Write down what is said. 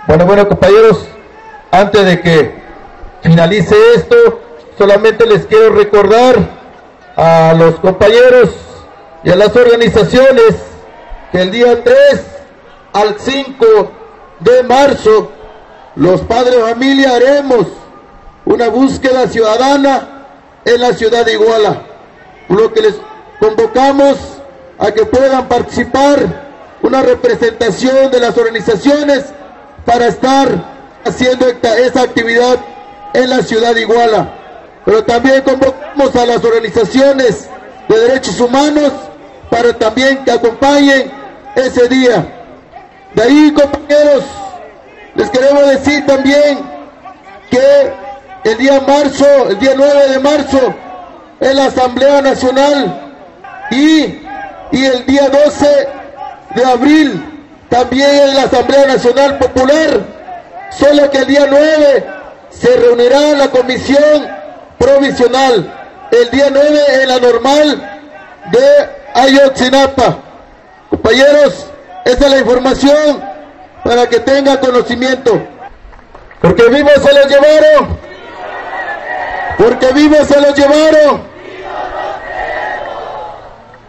Bueno, compañeros, antes de que finalice esto, solamente les quiero recordar a los compañeros y a las organizaciones que el día 3 al 5 de marzo, los padres de familia haremos una búsqueda ciudadana en la ciudad de Iguala, por lo que les convocamos a que puedan participar una representación de las organizaciones para estar haciendo esa actividad en la ciudad de Iguala. Pero también convocamos a las organizaciones de derechos humanos para también que acompañen ese día. De ahí, compañeros, les queremos decir también que el día 9 de marzo, es la Asamblea Nacional y el día 12 de abril también es la Asamblea Nacional Popular, solo que el día 9 se reunirá la comisión provisional, el día 9 en la normal de Ayotzinapa. Compañeros, esa es la información para que tengan conocimiento. Porque vivos se los llevaron, porque vivos se los llevaron.